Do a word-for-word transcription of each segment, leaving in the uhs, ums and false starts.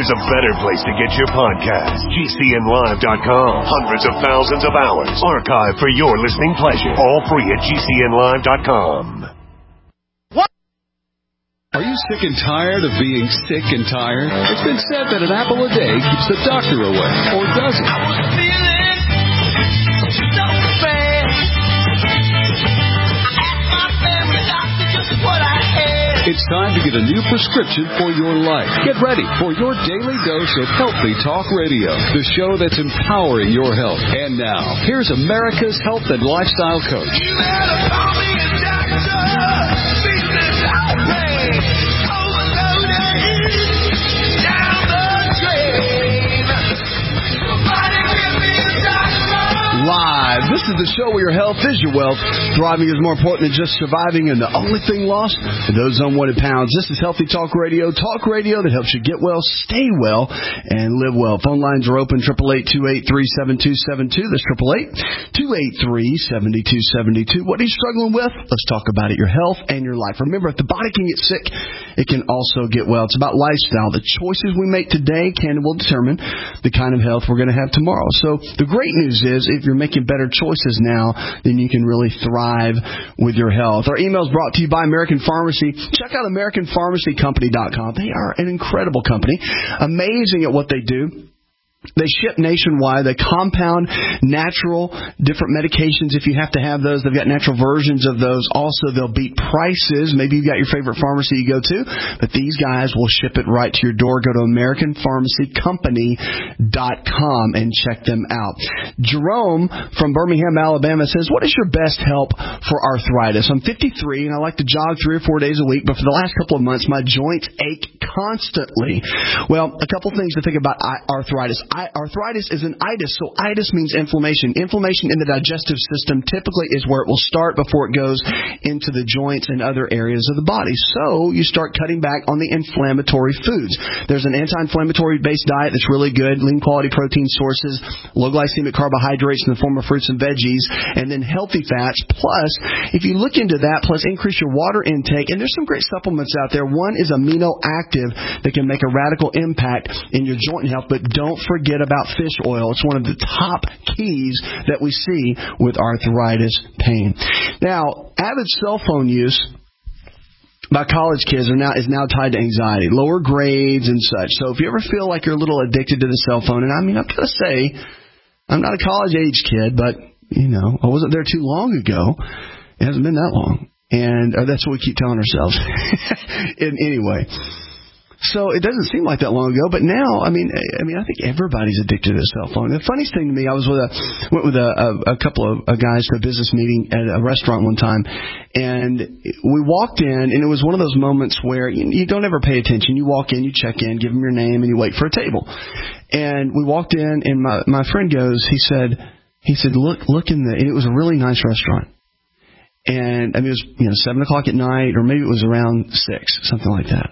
there's a better place to get your podcast. G C N live dot com. Hundreds of thousands of hours archived for your listening pleasure. All free at G C N live dot com. What? Are you sick and tired of being sick and tired? It's been said that an apple a day keeps the doctor away. Or does it? I was feeling so bad. I asked my family doctor just what I had. It's time to get a new prescription for your life. Get ready for your daily dose of Healthy Talk Radio, the show that's empowering your health. And now, here's America's health and lifestyle coach. You better call me a doctor. Business outrage. Overloaded. Down the drain. Somebody give me a doctor. Live. This is the show where your health is your wealth. Thriving is more important than just surviving, and the only thing lost are those unwanted pounds. This is Healthy Talk Radio. Talk radio that helps you get well, stay well, and live well. Phone lines are open, eight eight eight, two eight three, seven two seven two. That's eight eight eight, two eight three, seven two seven two. What are you struggling with? Let's talk about it. Your health and your life. Remember, if the body can get sick, it can also get well. It's about lifestyle. The choices we make today can and will determine the kind of health we're going to have tomorrow. So the great news is, if you're making better choices now, then you can really thrive with your health. Our email is brought to you by American Pharmacy. Check out American Pharmacy Company dot com. They are an incredible company, amazing at what they do. They ship nationwide. They compound natural, different medications if you have to have those. They've got natural versions of those. Also, they'll beat prices. Maybe you've got your favorite pharmacy you go to, but these guys will ship it right to your door. Go to American Pharmacy Company dot com and check them out. Jerome from Birmingham, Alabama says, what is your best help for arthritis? I'm fifty-three and I like to jog three or four days a week, but for the last couple of months, my joints ache constantly. Well, a couple things to think about arthritis. I, arthritis is an itis, so itis means inflammation. Inflammation in the digestive system typically is where it will start before it goes into the joints and other areas of the body. So you start cutting back on the inflammatory foods. There's an anti-inflammatory based diet that's really good, lean quality protein sources, low glycemic carbohydrates in the form of fruits and veggies, and then healthy fats. Plus, if you look into that, plus increase your water intake, and there's some great supplements out there. One is Amino Active that can make a radical impact in your joint health, but don't forget Forget about fish oil. It's one of the top keys that we see with arthritis pain. Now, avid cell phone use by college kids are now is now tied to anxiety, lower grades and such. So if you ever feel like you're a little addicted to the cell phone, and I mean, I've got to say, I'm not a college age kid, but, you know, I wasn't there too long ago. It hasn't been that long. And uh, that's what we keep telling ourselves. in, anyway. So it doesn't seem like that long ago, but now, I mean, I mean, I think everybody's addicted to a cell phone. The funniest thing to me, I was with a went with a, a, a couple of guys to a business meeting at a restaurant one time, and we walked in, and it was one of those moments where you, you don't ever pay attention. You walk in, you check in, give them your name, and you wait for a table. And we walked in, and my my friend goes, he said, he said, look, look in the, and it was a really nice restaurant. And I mean, it was you know seven o'clock at night, or maybe it was around six, something like that.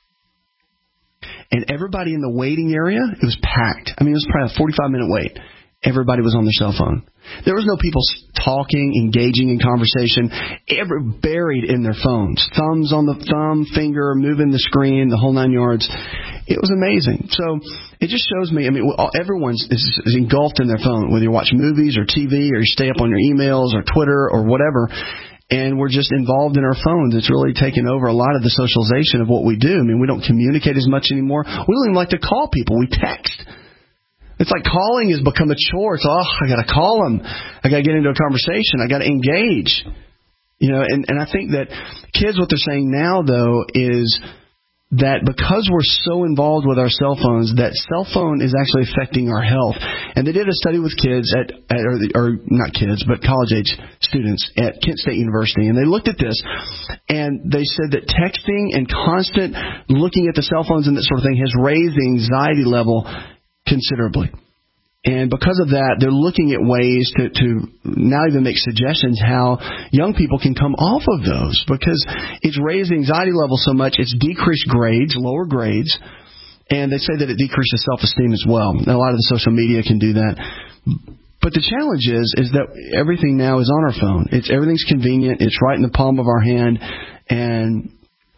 And everybody in the waiting area, it was packed. I mean, it was probably a forty-five minute wait. Everybody was on their cell phone. There was no people talking, engaging in conversation. Every, buried in their phones. Thumbs on the thumb, finger, moving the screen, the whole nine yards. It was amazing. So it just shows me, I mean, everyone's is, is engulfed in their phone, whether you watch movies or T V or you stay up on your emails or Twitter or whatever. And we're just involved in our phones. It's really taken over a lot of the socialization of what we do. I mean, we don't communicate as much anymore. We don't even like to call people. We text. It's like calling has become a chore. It's, oh, I got to call them. I got to get into a conversation. I got to engage. You know, and, and I think that kids, what they're saying now, though, is that because we're so involved with our cell phones, that cell phone is actually affecting our health. And they did a study with kids at, at or, or not kids, but college-age students at Kent State University. And they looked at this, and they said that texting and constant looking at the cell phones and that sort of thing has raised the anxiety level considerably. And because of that, they're looking at ways to, to now even make suggestions how young people can come off of those, because it's raised the anxiety level so much, it's decreased grades, lower grades, and they say that it decreases self-esteem as well. Now, a lot of the social media can do that. But the challenge is, is that everything now is on our phone. It's everything's convenient. It's right in the palm of our hand. And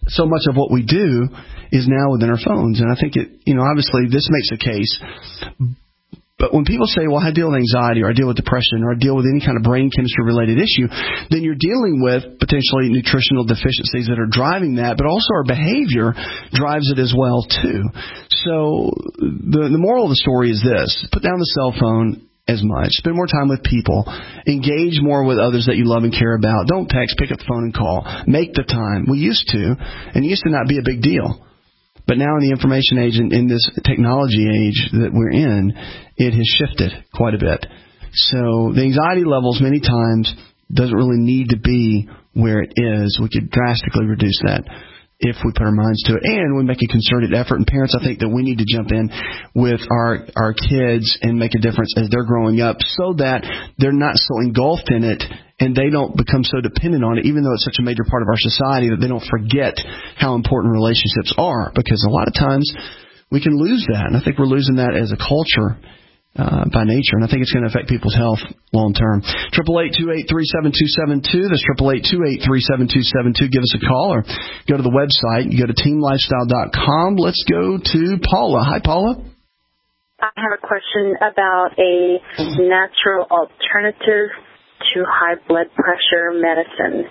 so much of what we do is now within our phones. And I think it, you know, obviously this makes a case. But when people say, well, I deal with anxiety or I deal with depression or I deal with any kind of brain chemistry related issue, then you're dealing with potentially nutritional deficiencies that are driving that, but also our behavior drives it as well, too. So the, the moral of the story is this. Put down the cell phone as much. Spend more time with people. Engage more with others that you love and care about. Don't text. Pick up the phone and call. Make the time. We used to, and it used to not be a big deal. But now in the information age and in this technology age that we're in, it has shifted quite a bit. So the anxiety levels many times doesn't really need to be where it is. We could drastically reduce that if we put our minds to it. And we make a concerted effort. And parents, I think that we need to jump in with our, our kids and make a difference as they're growing up so that they're not so engulfed in it and they don't become so dependent on it, even though it's such a major part of our society, that they don't forget how important relationships are. Because a lot of times we can lose that. And I think we're losing that as a culture uh, by nature. And I think it's going to affect people's health long term. eight eight eight, two eight three, seven two seven two. That's eight eight eight, two eight three, seven two seven two. Give us a call or go to the website. You go to team lifestyle dot com. Let's go to Paula. Hi, Paula. I have a question about a natural alternative to high blood pressure medicine.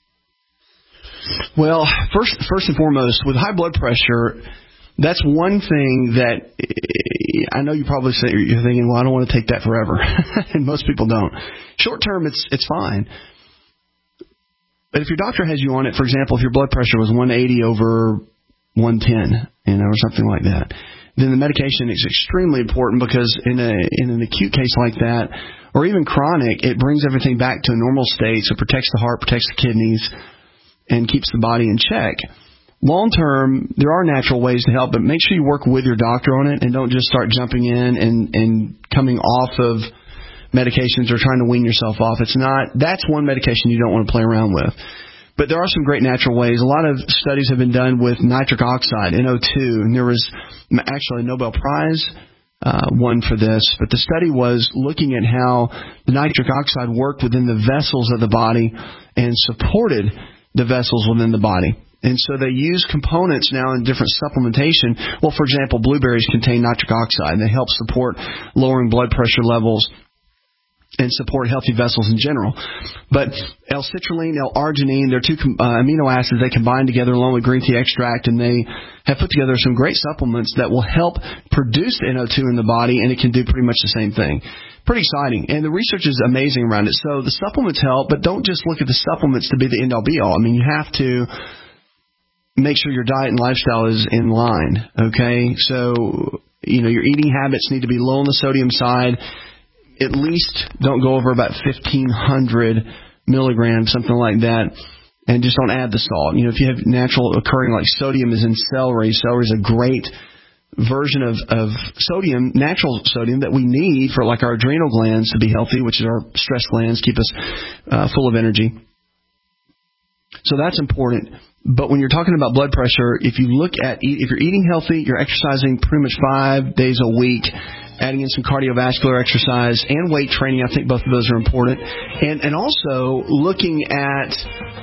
Well, first, first and foremost, with high blood pressure, that's one thing that I know you probably say you're thinking, well, I don't want to take that forever, and most people don't. Short term, it's it's fine. But if your doctor has you on it, for example, if your blood pressure was one eighty over one ten, you know, or something like that, then the medication is extremely important because in a in an acute case like that, or even chronic, it brings everything back to a normal state, so it protects the heart, protects the kidneys, and keeps the body in check. Long term, there are natural ways to help, but make sure you work with your doctor on it and don't just start jumping in and, and coming off of medications or trying to wean yourself off. It's not, that's one medication you don't want to play around with. But there are some great natural ways. A lot of studies have been done with nitric oxide, N O two, and there was actually a Nobel Prize uh, won for this. But the study was looking at how the nitric oxide worked within the vessels of the body and supported the vessels within the body. And so they use components now in different supplementation. Well, for example, blueberries contain nitric oxide, and they help support lowering blood pressure levels and support healthy vessels in general. But L-citrulline, L-arginine, they're two uh, amino acids. They combine together along with green tea extract, and they have put together some great supplements that will help produce N O two in the body, and it can do pretty much the same thing. Pretty exciting, and the research is amazing around it. So the supplements help, but don't just look at the supplements to be the end-all, be-all. I mean, you have to make sure your diet and lifestyle is in line, okay? So, you know, your eating habits need to be low on the sodium side. At least don't go over about fifteen hundred milligrams, something like that, and just don't add the salt. You know, if you have natural occurring, like sodium is in celery, celery is a great version of, of sodium, natural sodium that we need for like our adrenal glands to be healthy, which is our stress glands, keep us uh, full of energy. So that's important. But when you're talking about blood pressure, if you look at, if you're eating healthy, you're exercising pretty much five days a week, adding in some cardiovascular exercise and weight training, I think both of those are important. And, and also looking at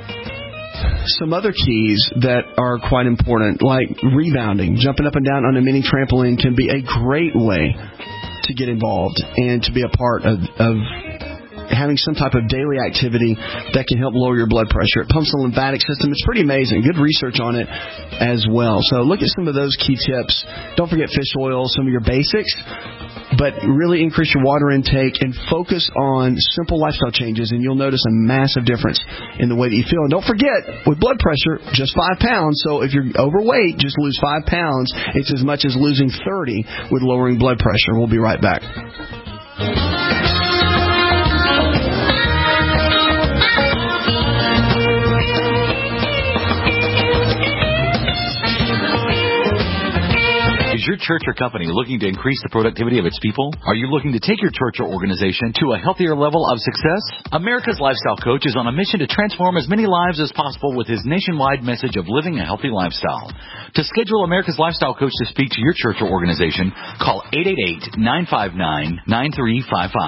some other keys that are quite important, like rebounding. Jumping up and down on a mini trampoline can be a great way to get involved and to be a part of, of having some type of daily activity that can help lower your blood pressure. It pumps the lymphatic system. It's pretty amazing. Good research on it as well. So look at some of those key tips. Don't forget fish oil, some of your basics, but really increase your water intake and focus on simple lifestyle changes, and you'll notice a massive difference in the way that you feel. And don't forget, with blood pressure, just five pounds. So if you're overweight, just lose five pounds. It's as much as losing thirty with lowering blood pressure. We'll be right back. Is your church or company looking to increase the productivity of its people? Are you looking to take your church or organization to a healthier level of success? America's Lifestyle Coach is on a mission to transform as many lives as possible with his nationwide message of living a healthy lifestyle. To schedule America's Lifestyle Coach to speak to your church or organization, call eight eight eight, nine five nine, nine three five five.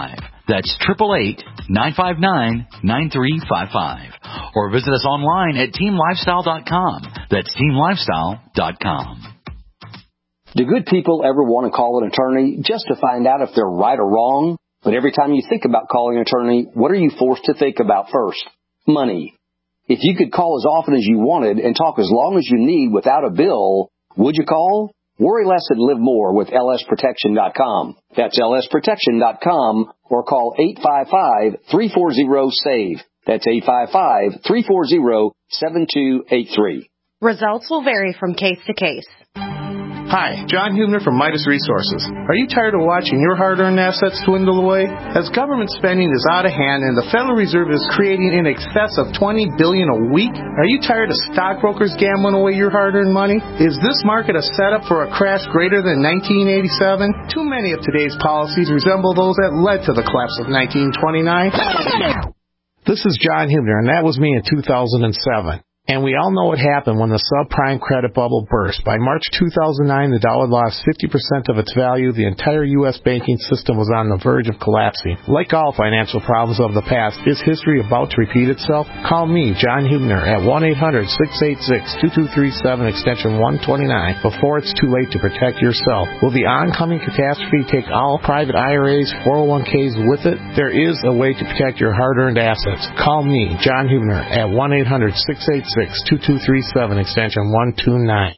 That's eight eight eight, nine five nine, nine three five five. Or visit us online at team lifestyle dot com. That's team lifestyle dot com. Do good people ever want to call an attorney just to find out if they're right or wrong? But every time you think about calling an attorney, what are you forced to think about first? Money. If you could call as often as you wanted and talk as long as you need without a bill, would you call? Worry less and live more with L S protection dot com. That's L S protection dot com or call eight five five, three four zero, SAVE. That's eight five five, three four zero, seven two eight three. Results will vary from case to case. Hi, John Hubner from Midas Resources. Are you tired of watching your hard-earned assets dwindle away? As government spending is out of hand and the Federal Reserve is creating in excess of twenty billion dollars a week, are you tired of stockbrokers gambling away your hard-earned money? Is this market a setup for a crash greater than nineteen eighty-seven? Too many of today's policies resemble those that led to the collapse of nineteen twenty-nine. This is John Hubner, and that was me in two thousand seven. And we all know what happened when the subprime credit bubble burst. By March two thousand nine, the dollar lost fifty percent of its value. The entire U S banking system was on the verge of collapsing. Like all financial problems of the past, is history about to repeat itself? Call me, John Hubner, at one eight hundred, six eight six, two two three seven, extension one twenty-nine, before it's too late to protect yourself. Will the oncoming catastrophe take all private I R As, four oh one k's with it? There is a way to protect your hard-earned assets. Call me, John Hubner, at one eight hundred, six eight six, two two three seven, extension one twenty-nine.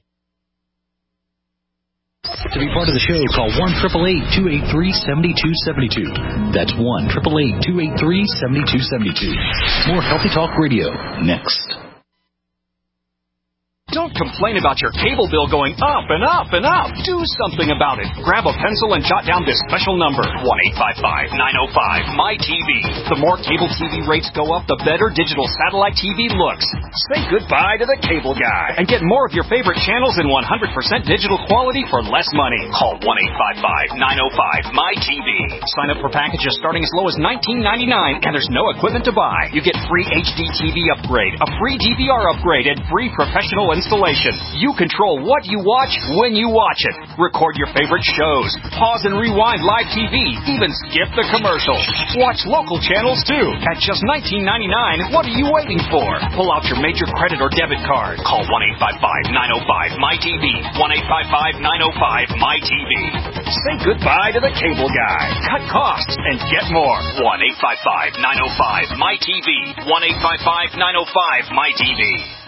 To be part of the show, call one eight eight eight, two eight three, seven two seven two. That's one eight eight eight, two eight three, seven two seven two. More Healthy Talk Radio next. Don't complain about your cable bill going up and up and up. Do something about it. Grab a pencil and jot down this special number, one eight five five, nine oh five, M Y T V. The more cable T V rates go up, the better digital satellite T V looks. Say goodbye to the cable guy and get more of your favorite channels in one hundred percent digital quality for less money. Call one eight five five, nine oh five, M Y T V. Sign up for packages starting as low as nineteen ninety-nine, and there's no equipment to buy. You get free H D T V upgrade, a free D V R upgrade, and free professional installation. You control what you watch when you watch it. Record your favorite shows. Pause and rewind live T V. Even skip the commercials. Watch local channels too. At just nineteen ninety-nine, what are you waiting for? Pull out your major credit or debit card. Call one eight five five, nine oh five, M Y T V. one eight five five, nine oh five, M Y T V. Say goodbye to the cable guy. Cut costs and get more. one eight five five, nine oh five, M Y T V. one eight five five, nine oh five, M Y T V.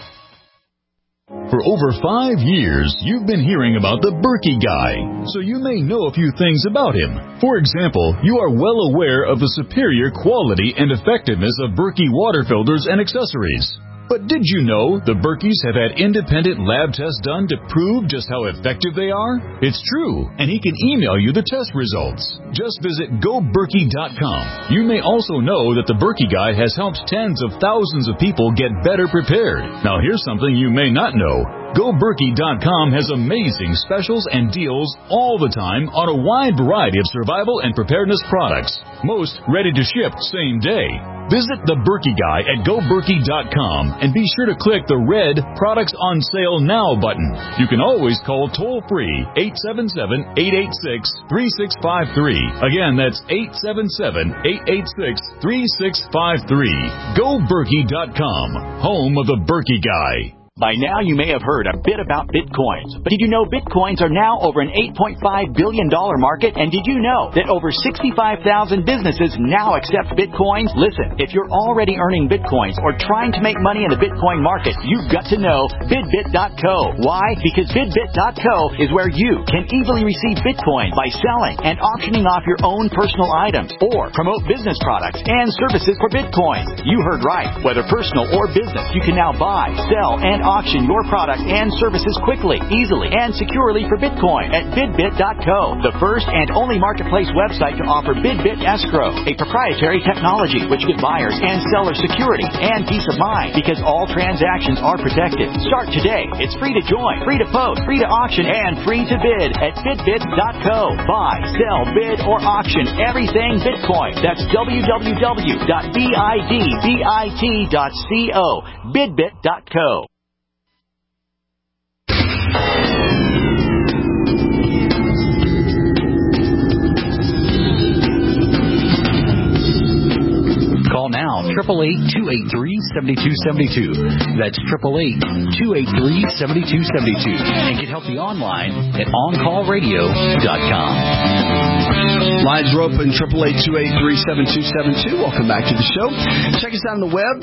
For over five years, you've been hearing about the Berkey Guy, so you may know a few things about him. For example, you are well aware of the superior quality and effectiveness of Berkey water filters and accessories. But did you know the Berkeys have had independent lab tests done to prove just how effective they are? It's true, and he can email you the test results. Just visit go berkey dot com. You may also know that the Berkey Guy has helped tens of thousands of people get better prepared. Now here's something you may not know. go berkey dot com has amazing specials and deals all the time on a wide variety of survival and preparedness products. Most ready to ship same day. Visit the Berkey Guy at go berkey dot com and be sure to click the red Products on Sale Now button. You can always call toll-free eight seven seven, eight eight six, three six five three. Again, that's eight seven seven, eight eight six, three six five three. go berkey dot com, home of the Berkey Guy. By now, you may have heard a bit about Bitcoins. But did you know Bitcoins are now over an eight point five billion dollars market? And did you know that over sixty-five thousand businesses now accept Bitcoins? Listen, if you're already earning Bitcoins or trying to make money in the Bitcoin market, you've got to know bidbit dot co. Why? Because bidbit dot co is where you can easily receive Bitcoin by selling and auctioning off your own personal items or promote business products and services for Bitcoin. You heard right. Whether personal or business, you can now buy, sell, and auction your products and services quickly, easily, and securely for Bitcoin at bidbit dot co, the first and only marketplace website to offer Bidbit Escrow, a proprietary technology which gives buyers and sellers security and peace of mind because all transactions are protected. Start today. It's free to join, free to post, free to auction, and free to bid at bidbit dot co. Buy, sell, bid, or auction everything Bitcoin. That's w w w dot bidbit dot co, bidbit dot co. eight eight eight, two eight three, seven two seven two. That's eight eight eight, two eight three, seven two seven two. And get healthy online at on call radio dot com. Lines are open, eight eight eight, two eight three, seven two seven two. Welcome back to the show. Check us out on the web.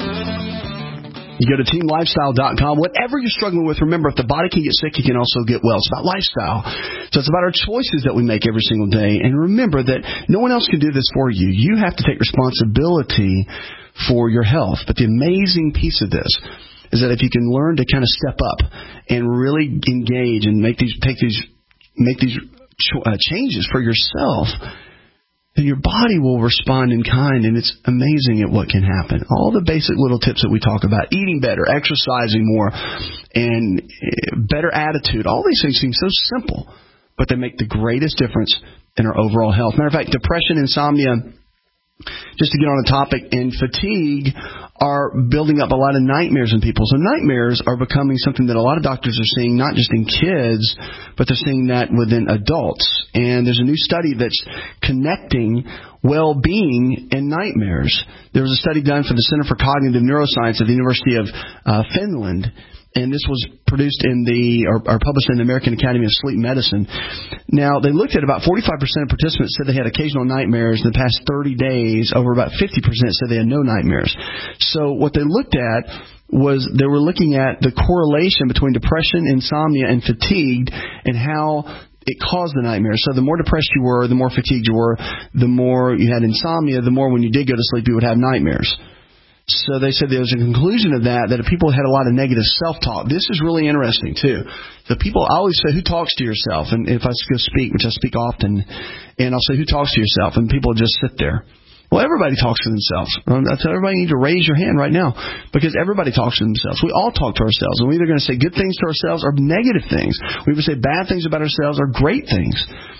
You go to team lifestyle dot com. Whatever you're struggling with, remember, if the body can get sick, it can also get well. It's about lifestyle. So it's about our choices that we make every single day. And remember that no one else can do this for you. You have to take responsibility for your health. But the amazing piece of this is that if you can learn to kind of step up and really engage and make these take these make these uh, changes for yourself, then your body will respond in kind, and it's amazing at what can happen. All the basic little tips that we talk about, eating better, exercising more, and better attitude, all these things seem so simple, but they make the greatest difference in our overall health. Matter of fact, depression, insomnia, just to get on a topic, and fatigue are building up a lot of nightmares in people. So nightmares are becoming something that a lot of doctors are seeing, not just in kids, but they're seeing that within adults. And there's a new study that's connecting well-being and nightmares. There was a study done for the Center for Cognitive Neuroscience at the University of uh, Finland, and this was produced in the or, or published in the American Academy of Sleep Medicine. Now, they looked at about forty-five percent of participants said they had occasional nightmares in the past thirty days. Over about fifty percent said they had no nightmares. So what they looked at was they were looking at the correlation between depression, insomnia, and fatigue and how it caused the nightmares. So the more depressed you were, the more fatigued you were, the more you had insomnia, the more when you did go to sleep you would have nightmares. So they said there was a conclusion of that, that if people had a lot of negative self-talk, this is really interesting, too. So people, I always say, who talks to yourself? And if I go speak, which I speak often, and I'll say, who talks to yourself? And people just sit there. Well, everybody talks to themselves. I tell everybody, you need to raise your hand right now, because everybody talks to themselves. We all talk to ourselves, and we're either going to say good things to ourselves or negative things. We either say bad things about ourselves or great things.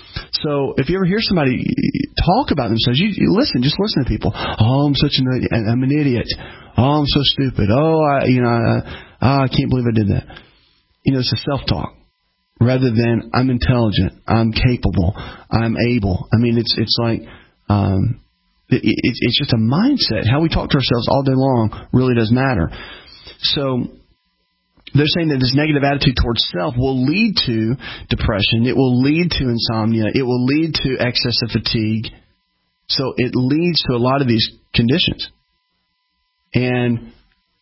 So if you ever hear somebody talk about themselves, you, you listen. Just listen to people. Oh, I'm such an I'm an idiot. Oh, I'm so stupid. Oh, I you know, I, oh, I can't believe I did that. You know, it's a self-talk rather than I'm intelligent, I'm capable, I'm able. I mean, it's it's like um, it, it, it's just a mindset. How we talk to ourselves all day long really does matter. So they're saying that this negative attitude towards self will lead to depression. It will lead to insomnia. It will lead to excessive fatigue. So it leads to a lot of these conditions. And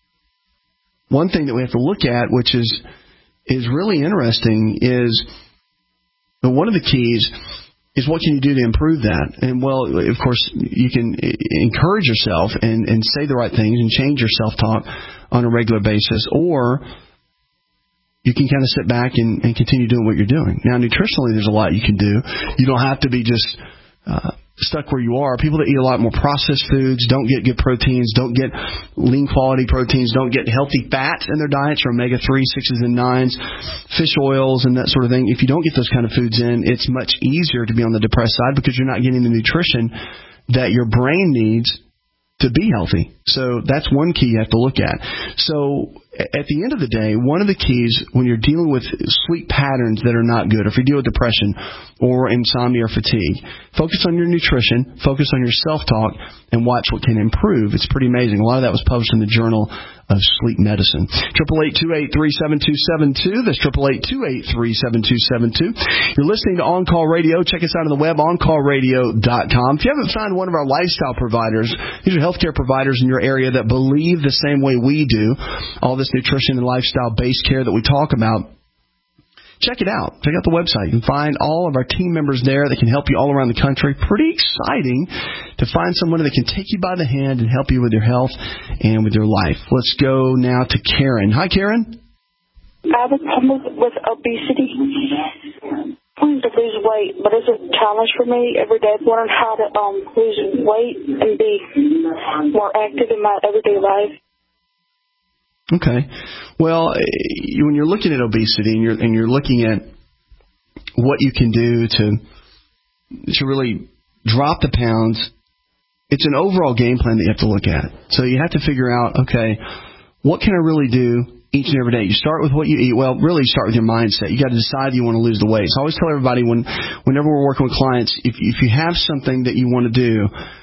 one thing that we have to look at, which is is really interesting, is one of the keys is what can you do to improve that? And, well, of course, you can encourage yourself and, and say the right things and change your self-talk on a regular basis, or you can kind of sit back and, and continue doing what you're doing. Now, nutritionally, there's a lot you can do. You don't have to be just uh, stuck where you are. People that eat a lot more processed foods, don't get good proteins, don't get lean quality proteins, don't get healthy fats in their diets, or omega three, sixes, and nines, fish oils, and that sort of thing. If you don't get those kind of foods in, it's much easier to be on the depressed side because you're not getting the nutrition that your brain needs to be healthy. So that's one key you have to look at. So at the end of the day, one of the keys when you're dealing with sleep patterns that are not good, or if you deal with depression or insomnia or fatigue, focus on your nutrition, focus on your self-talk, and watch what can improve. It's pretty amazing. A lot of that was published in the Journal of Sleep Medicine. eight eight eight, two eight three, seven two seven two. That's eight eight eight, two eight three, seven two seven two. You're listening to On Call Radio. Check us out on the web, on call radio dot com. If you haven't found one of our lifestyle providers, these are healthcare providers in your area that believe the same way we do, all this nutrition and lifestyle-based care that we talk about. Check it out. Check out the website. You can find all of our team members there that can help you all around the country. Pretty exciting to find someone that can take you by the hand and help you with your health and with your life. Let's go now to Karen. Hi, Karen. I have a problem with obesity. I want to lose weight, but it's a challenge for me every day. I've learned how to um, lose weight and be more active in my everyday life. Okay. Well, when you're looking at obesity and you're and you're looking at what you can do to to really drop the pounds, it's an overall game plan that you have to look at. So you have to figure out, okay, what can I really do each and every day? You start with what you eat. Well, really start with your mindset. You got to decide you want to lose the weight. So I always tell everybody when whenever we're working with clients, if if you have something that you want to do,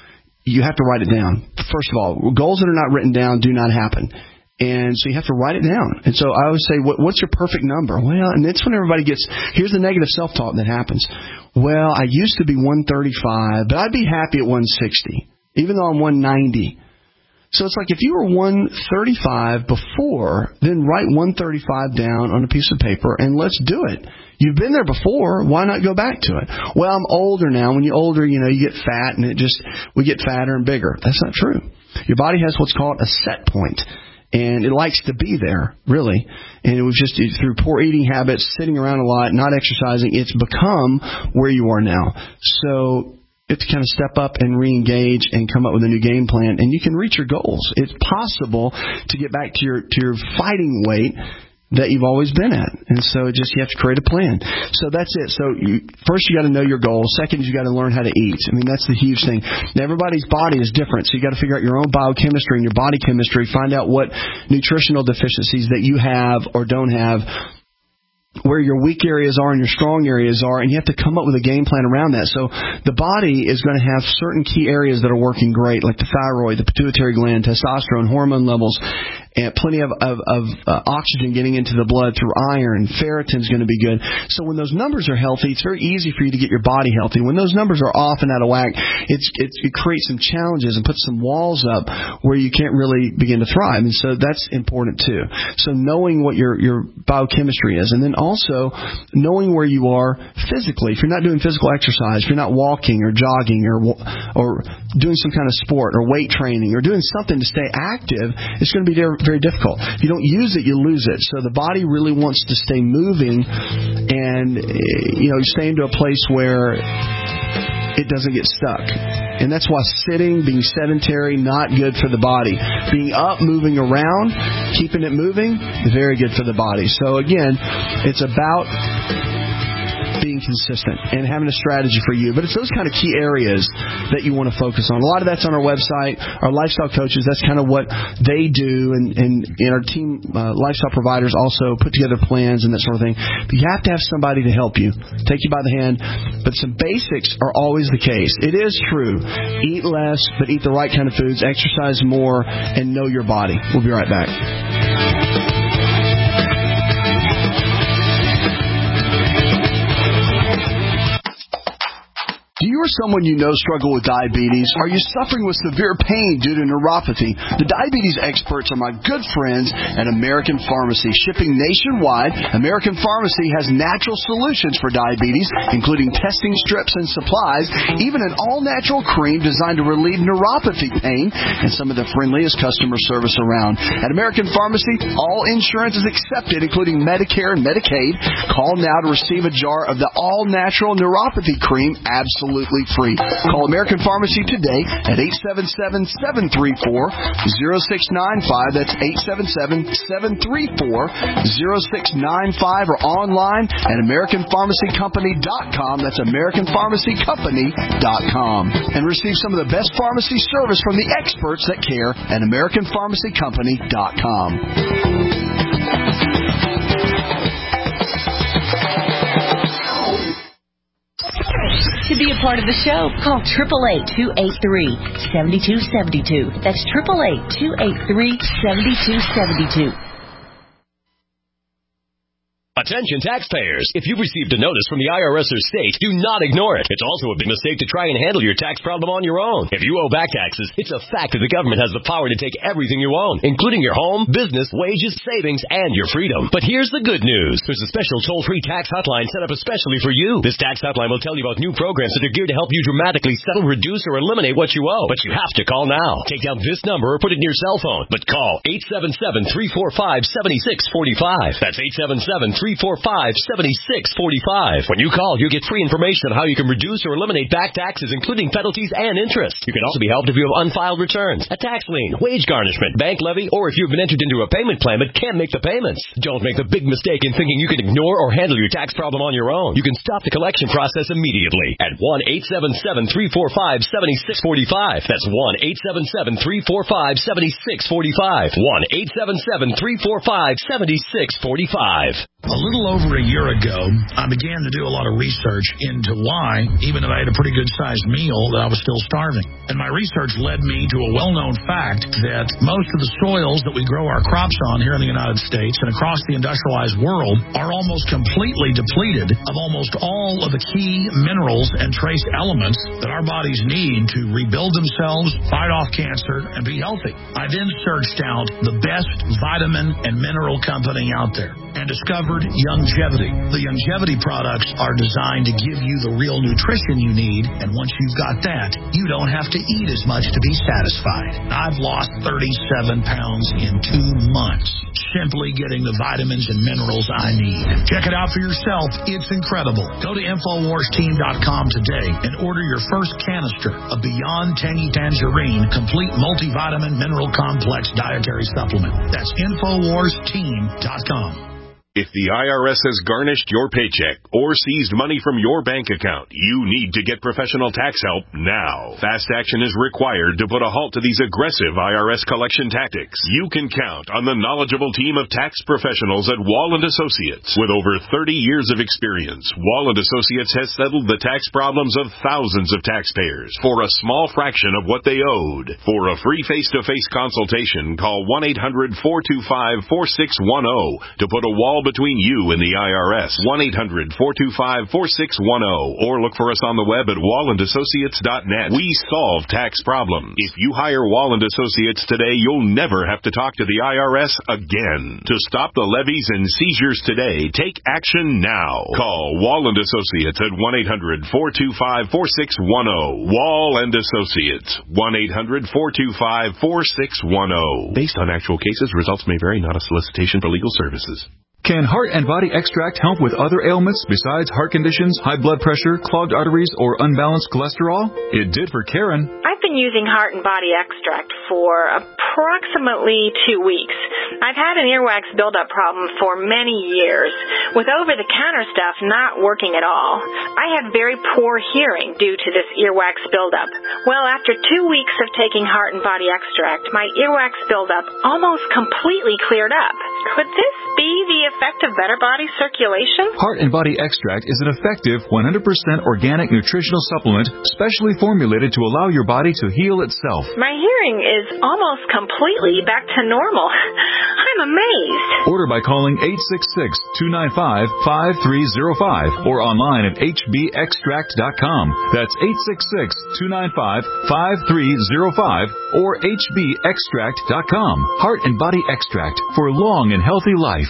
you have to write it down. First of all, goals that are not written down do not happen. And so you have to write it down. And so I always say, what, what's your perfect number? Well, and that's when everybody gets, here's the negative self-talk that happens. Well, I used to be one thirty-five, but I'd be happy at one sixty, even though I'm one ninety. So it's like if you were one thirty-five before, then write one thirty-five down on a piece of paper and let's do it. You've been there before. Why not go back to it? Well, I'm older now. When you're older, you know, you get fat and it just, we get fatter and bigger. That's not true. Your body has what's called a set point. And it likes to be there, really. And it was just through poor eating habits, sitting around a lot, not exercising, it's become where you are now. So you have to kind of step up and re-engage and come up with a new game plan, and you can reach your goals. It's possible to get back to your to your fighting weight that you've always been at. And so just you have to create a plan. So that's it. So you, first you got to know your goals. Second is you got to learn how to eat. I mean, that's the huge thing. Now, everybody's body is different, so you got to figure out your own biochemistry and your body chemistry. Find out what nutritional deficiencies that you have or don't have, where your weak areas are and your strong areas are, and you have to come up with a game plan around that. So the body is going to have certain key areas that are working great, like the thyroid, the pituitary gland, testosterone, hormone levels, and plenty of, of, of uh, oxygen getting into the blood through iron. Ferritin's going to be good. So when those numbers are healthy, it's very easy for you to get your body healthy. When those numbers are off and out of whack, it's, it's, it creates some challenges and puts some walls up where you can't really begin to thrive. And so that's important too. So knowing what your, your biochemistry is, and then also knowing where you are physically. If you're not doing physical exercise, if you're not walking or jogging or or doing some kind of sport or weight training or doing something to stay active, it's going to be very, very difficult. If you don't use it, you lose it. So the body really wants to stay moving and, you know, stay into a place where it doesn't get stuck. And that's why sitting, being sedentary, not good for the body. Being up, moving around, keeping it moving, very good for the body. So again, it's about being consistent and having a strategy for you. But it's those kind of key areas that you want to focus on. A lot of that's on our website. Our lifestyle coaches, that's kind of what they do. And, and, and our team, uh, lifestyle providers also put together plans and that sort of thing. But you have to have somebody to help you, take you by the hand. But some basics are always the case. It is true. Eat less, but eat the right kind of foods. Exercise more and know your body. We'll be right back. Do you or someone you know struggle with diabetes? Are you suffering with severe pain due to neuropathy? The diabetes experts are my good friends at American Pharmacy. Shipping nationwide, American Pharmacy has natural solutions for diabetes, including testing strips and supplies, even an all-natural cream designed to relieve neuropathy pain, and some of the friendliest customer service around. At American Pharmacy, all insurance is accepted, including Medicare and Medicaid. Call now to receive a jar of the all-natural neuropathy cream absolutely Absolutely free. Call American Pharmacy today at eight seven seven, seven three four, zero six nine five. That's eight seven seven, seven three four, zero six nine five, or online at American Pharmacy Company dot com. That's American Pharmacy Company dot com. And receive some of the best pharmacy service from the experts that care at American Pharmacy Company dot com. To be a part of the show, call eight eight eight, two eight three, seven two seven two. That's eight eight eight, two eight three, seven two seven two. Attention taxpayers. If you've received a notice from the I R S or state, do not ignore it. It's also a big mistake to try and handle your tax problem on your own. If you owe back taxes, it's a fact that the government has the power to take everything you own, including your home, business, wages, savings, and your freedom. But here's the good news. There's a special toll-free tax hotline set up especially for you. This tax hotline will tell you about new programs that are geared to help you dramatically settle, reduce, or eliminate what you owe. But you have to call now. Take down this number or put it in your cell phone. But call eight seven seven, three four five, seven six four five. That's eight seven seven, three four five, seven six four five. When you call, you get free information on how you can reduce or eliminate back taxes, including penalties and interest. You can also be helped if you have unfiled returns, a tax lien, wage garnishment, bank levy, or if you've been entered into a payment plan but can't make the payments. Don't make the big mistake in thinking you can ignore or handle your tax problem on your own. You can stop the collection process immediately at one eight seven seven, three four five, seven six four five. That's one eight seven seven, three four five, seven six four five. one eight seven seven, three four five, seven six four five. A little over a year ago, I began to do a lot of research into why, even if I had a pretty good-sized meal, that I was still starving. And my research led me to a well-known fact that most of the soils that we grow our crops on here in the United States and across the industrialized world are almost completely depleted of almost all of the key minerals and trace elements that our bodies need to rebuild themselves, fight off cancer, and be healthy. I then searched out the best vitamin and mineral company out there and discovered Youngevity. The Youngevity products are designed to give you the real nutrition you need, and once you've got that, you don't have to eat as much to be satisfied. I've lost thirty-seven pounds in two months, simply getting the vitamins and minerals I need. Check it out for yourself. It's incredible. Go to Infowars Team dot com today and order your first canister of Beyond Tangy Tangerine Complete Multivitamin Mineral Complex Dietary Supplement. That's Infowars Team dot com. If the I R S has garnished your paycheck or seized money from your bank account, you need to get professional tax help now. Fast action is required to put a halt to these aggressive I R S collection tactics. You can count on the knowledgeable team of tax professionals at Wall and Associates. With over thirty years of experience, Wall and Associates has settled the tax problems of thousands of taxpayers for a small fraction of what they owed. For a free face-to-face consultation, call one eight hundred four two five four six one zero to put a wall between you and the I R S. one eight hundred four two five four six one zero or look for us on the web at wall and associates dot net. We solve tax problems. If you hire Wall and Associates today, you'll never have to talk to the I R S again. To stop the levies and seizures today, take action now. Call Wall and Associates at one eight hundred four two five four six one zero. Wall and Associates, one eight hundred four two five four six one zero. Based on actual cases, results may vary, not a solicitation for legal services. Can Heart and Body Extract help with other ailments besides heart conditions, high blood pressure, clogged arteries, or unbalanced cholesterol? It did for Karen. I've been using Heart and Body Extract for approximately two weeks. I've had an earwax buildup problem for many years, with over-the-counter stuff not working at all. I had very poor hearing due to this earwax buildup. Well, after two weeks of taking Heart and Body Extract, my earwax buildup almost completely cleared up. Could this be the effect of better body circulation? Heart and Body Extract is an effective one hundred percent organic nutritional supplement specially formulated to allow your body to heal itself. My hearing is almost completely back to normal. I'm amazed. Order by calling eight six six, two nine five, five three zero five or online at h b extract dot com. That's eight six six, two nine five, five three zero five or h b extract dot com. Heart and Body Extract for long and healthy life.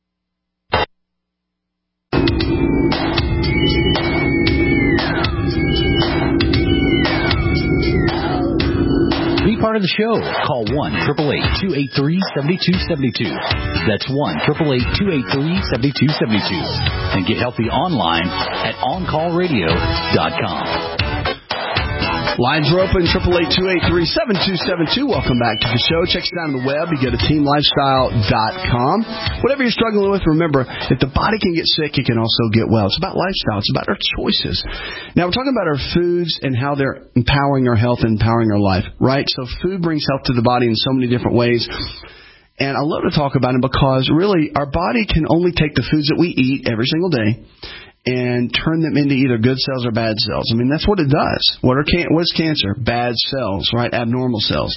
Be part of the show. Call one eight eight eight, two eight three, seven two seven two. That's one eight eight eight, two eight three, seven two seven two. And get healthy online at on call radio dot com. Lines are open, eight eight eight, two eight three, seven two seven two. Welcome back to the show. Check us out on the web. You go to team lifestyle dot com. Whatever you're struggling with, remember, if the body can get sick, it can also get well. It's about lifestyle. It's about our choices. Now, we're talking about our foods and how they're empowering our health and empowering our life, right? So food brings health to the body in so many different ways. And I love to talk about it because, really, our body can only take the foods that we eat every single day and turn them into either good cells or bad cells. I mean, that's what it does. What are can- what is cancer? Bad cells, right? Abnormal cells.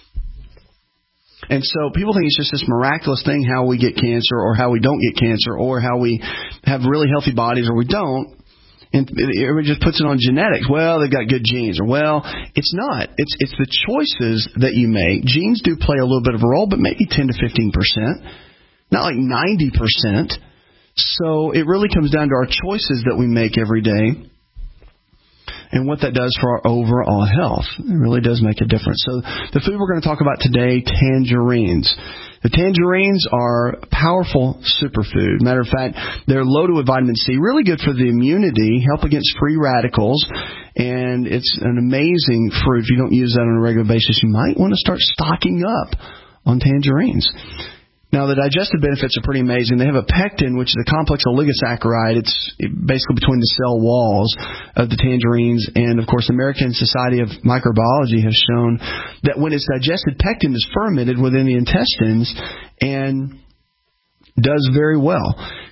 And so people think it's just this miraculous thing how we get cancer or how we don't get cancer or how we have really healthy bodies or we don't. And everybody just puts it on genetics. Well, they've got good genes. Or, well, it's not. It's it's the choices that you make. Genes do play a little bit of a role, but maybe ten to fifteen percent. Not like ninety percent. So it really comes down to our choices that we make every day and what that does for our overall health. It really does make a difference. So the food we're going to talk about today, tangerines. The tangerines are a powerful superfood. Matter of fact, they're loaded with vitamin C, really good for the immunity, help against free radicals, and it's an amazing fruit. If you don't use that on a regular basis, you might want to start stocking up on tangerines. Now, the digestive benefits are pretty amazing. They have a pectin, which is a complex oligosaccharide. It's basically between the cell walls of the tangerines. And, of course, the American Society of Microbiology has shown that when it's digested, pectin is fermented within the intestines and does very well.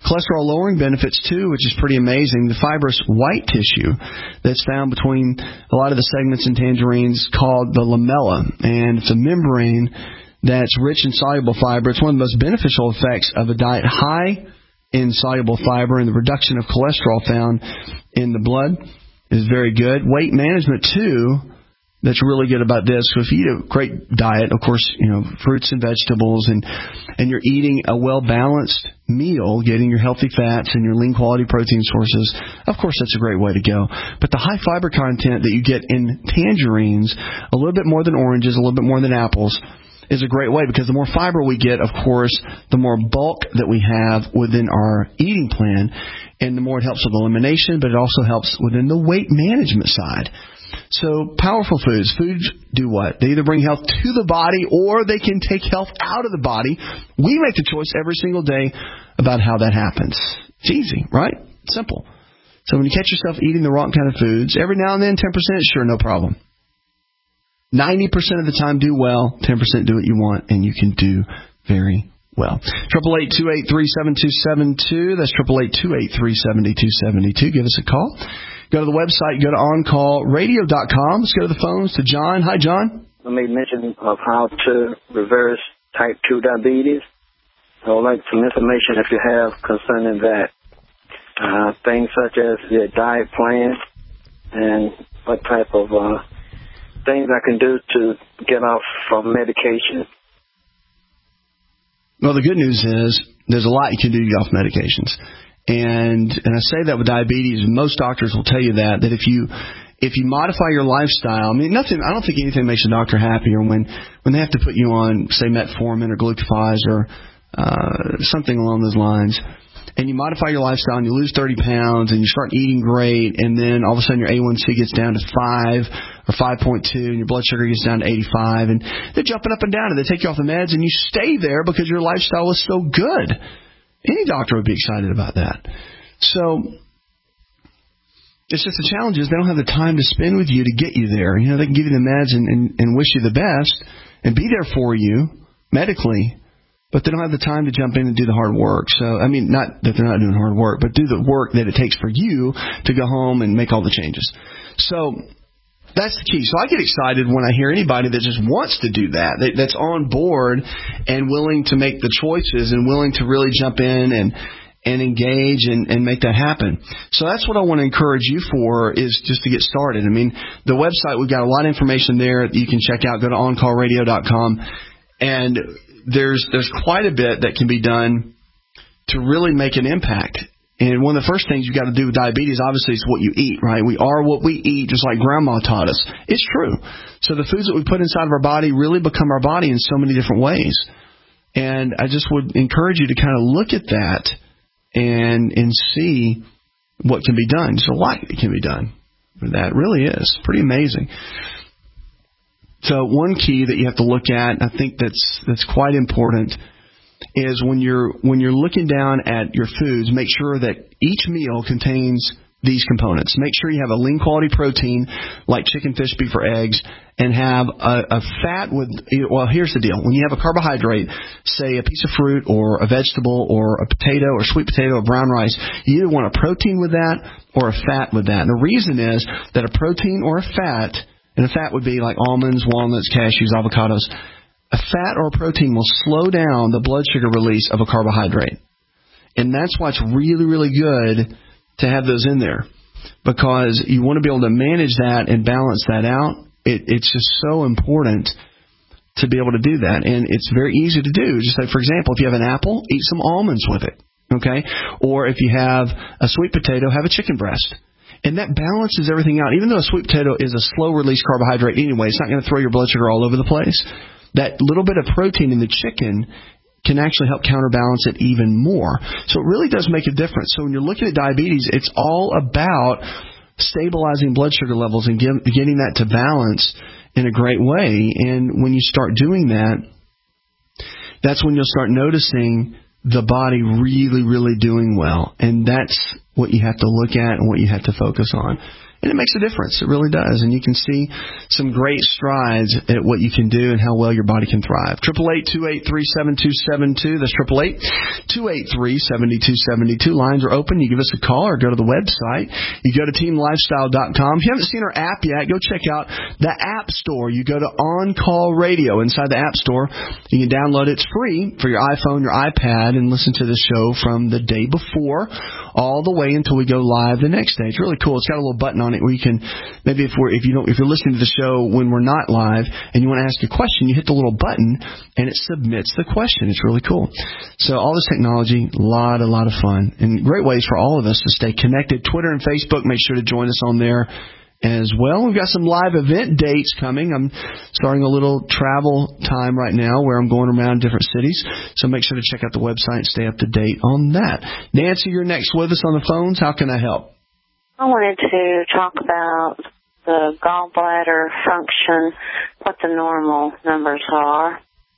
cholesterol-lowering benefits, too, which is pretty amazing. The fibrous white tissue that's found between a lot of the segments in tangerines called the lamella, and it's a membrane that's rich in soluble fiber. It's one of the most beneficial effects of a diet high in soluble fiber, and the reduction of cholesterol found in the blood is very good. Weight management, too, that's really good about this. So if you eat a great diet, of course, you know, fruits and vegetables, and, and you're eating a well-balanced meal, getting your healthy fats and your lean quality protein sources, of course, that's a great way to go. But the high fiber content that you get in tangerines, a little bit more than oranges, a little bit more than apples, is a great way, because the more fiber we get, of course, the more bulk that we have within our eating plan, and the more it helps with elimination, but it also helps within the weight management side. So powerful foods. Foods do what? They either bring health to the body or they can take health out of the body. We make the choice every single day about how that happens. It's easy, right? Simple. So when you catch yourself eating the wrong kind of foods, every now and then, ten percent, sure, no problem. ninety percent of the time, do well. ten percent do what you want, and you can do very well. Triple eight two eight three seven two seven two. That's triple eight two eight three seven two seven two. Give us a call. Go to the website. Go to on call radio dot com. Let's go to the phones to John. Hi, John. I made mention of how to reverse type two diabetes. I would like some information if you have concerning that. Uh, things such as your diet plan and what type of uh, things I can do to get off from medication. Well, the good news is there's a lot you can do to get off medications. And and I say that with diabetes, most doctors will tell you that, that if you if you modify your lifestyle, I mean, nothing, I don't think anything makes a doctor happier when, when they have to put you on, say, metformin or glucophage or uh, something along those lines, and you modify your lifestyle and you lose thirty pounds and you start eating great, and then all of a sudden your A one C gets down to five or five point two and your blood sugar gets down to eighty-five, and they're jumping up and down and they take you off the meds and you stay there because your lifestyle is so good. Any doctor would be excited about that. So it's just the challenge is they don't have the time to spend with you to get you there. You know, they can give you the meds and, and, and wish you the best and be there for you medically, but they don't have the time to jump in and do the hard work. So, I mean, not that they're not doing hard work, but do the work that it takes for you to go home and make all the changes. So that's the key. So I get excited when I hear anybody that just wants to do that, that that's on board and willing to make the choices and willing to really jump in and and engage and, and make that happen. So that's what I want to encourage you for, is just to get started. I mean, the website, we've got a lot of information there that you can check out. Go to on call radio dot com, and there's there's quite a bit that can be done to really make an impact. And one of the first things you've got to do with diabetes, obviously, is what you eat, right? We are what we eat, just like Grandma taught us. It's true. So the foods that we put inside of our body really become our body in so many different ways. And I just would encourage you to kind of look at that and and see what can be done. There's a lot that can be done. That really is pretty amazing. So one key that you have to look at, I think that's that's quite important, is when you're when you're looking down at your foods, make sure that each meal contains these components. Make sure you have a lean quality protein like chicken, fish, beef, or eggs, and have a, a fat with, well, here's the deal. When you have a carbohydrate, say a piece of fruit or a vegetable or a potato or sweet potato or brown rice, you either want a protein with that or a fat with that. And the reason is that a protein or a fat, and a fat would be like almonds, walnuts, cashews, avocados, a fat or a protein will slow down the blood sugar release of a carbohydrate. And that's why it's really, really good to have those in there, because you want to be able to manage that and balance that out. It, it's just so important to be able to do that. And it's very easy to do. Just like, for example, if you have an apple, eat some almonds with it. Okay? Or if you have a sweet potato, have a chicken breast. And that balances everything out. Even though a sweet potato is a slow-release carbohydrate anyway, it's not going to throw your blood sugar all over the place. That little bit of protein in the chicken can actually help counterbalance it even more. So it really does make a difference. So when you're looking at diabetes, it's all about stabilizing blood sugar levels and give, getting that to balance in a great way. And when you start doing that, that's when you'll start noticing the body really, really doing well. And that's what you have to look at and what you have to focus on. And it makes a difference. It really does. And you can see some great strides at what you can do and how well your body can thrive. eight eight eight, two eight three, seven two seven two. That's eight eight eight, two eight three, seven two seven two. Lines are open. You give us a call or go to the website. You go to team lifestyle dot com. If you haven't seen our app yet, go check out the App Store. You go to On Call Radio. Inside the App Store, you can download it. It's free for your iPhone, your iPad, and listen to the show from the day before all the way until we go live the next day. It's really cool. It's got a little button on it where you can, maybe if we're if you don't if you're listening to the show when we're not live and you want to ask a question, you hit the little button and it submits the question. It's really cool. So all this technology, a lot, a lot of fun, and great ways for all of us to stay connected. Twitter and Facebook, make sure to join us on there as well. We've got some live event dates coming. I'm starting a little travel time right now where I'm going around different cities. So make sure to check out the website and stay up to date on that. Nancy, you're next with us on the phones. How can I help? I wanted to talk about the gallbladder function, what the normal numbers are.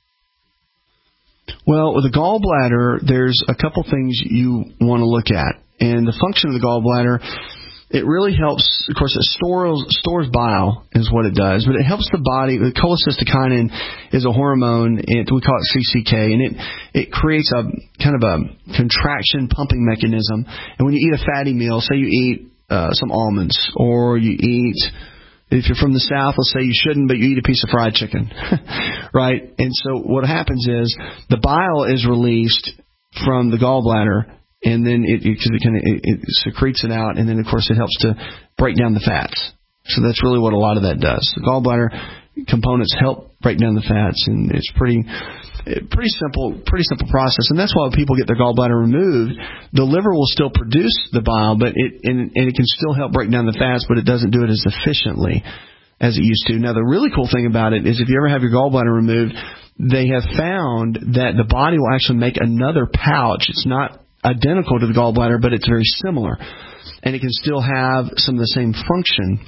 Well, with the gallbladder, there's a couple things you want to look at. And the function of the gallbladder, it really helps. Of course, it stores stores bile is what it does, but it helps the body. The cholecystokinin is a hormone. It, we call it C C K, and it it creates a kind of a contraction pumping mechanism. And when you eat a fatty meal, say you eat uh, some almonds, or you eat, if you're from the South, let's say you shouldn't, but you eat a piece of fried chicken, right? And so what happens is the bile is released from the gallbladder. And then it, it, it, kind of, it, it secretes it out, and then, of course, it helps to break down the fats. So that's really what a lot of that does. The gallbladder components help break down the fats, and it's pretty pretty simple pretty simple process. And that's why when people get their gallbladder removed, the liver will still produce the bile, but it and, and it can still help break down the fats, but it doesn't do it as efficiently as it used to. Now, the really cool thing about it is if you ever have your gallbladder removed, they have found that the body will actually make another pouch. It's not identical to the gallbladder, but it's very similar, and it can still have some of the same function